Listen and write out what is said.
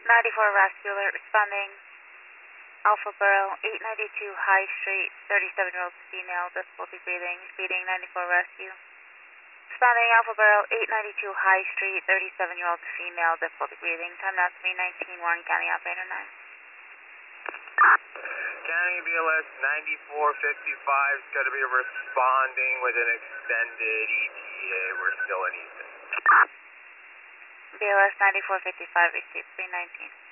94 rescue alert responding. Alpha Borough, 892 High Street, 37-year-old female, difficulty breathing, feeding 94 rescue. Responding Alpha Borough, 892 High Street, 37-year-old female, difficulty breathing. Time now 3:19, Warren County Operator 9. County BLS 9455 is going to be responding with an extended ETA. We're still in Easton. BLS 9455, received 319.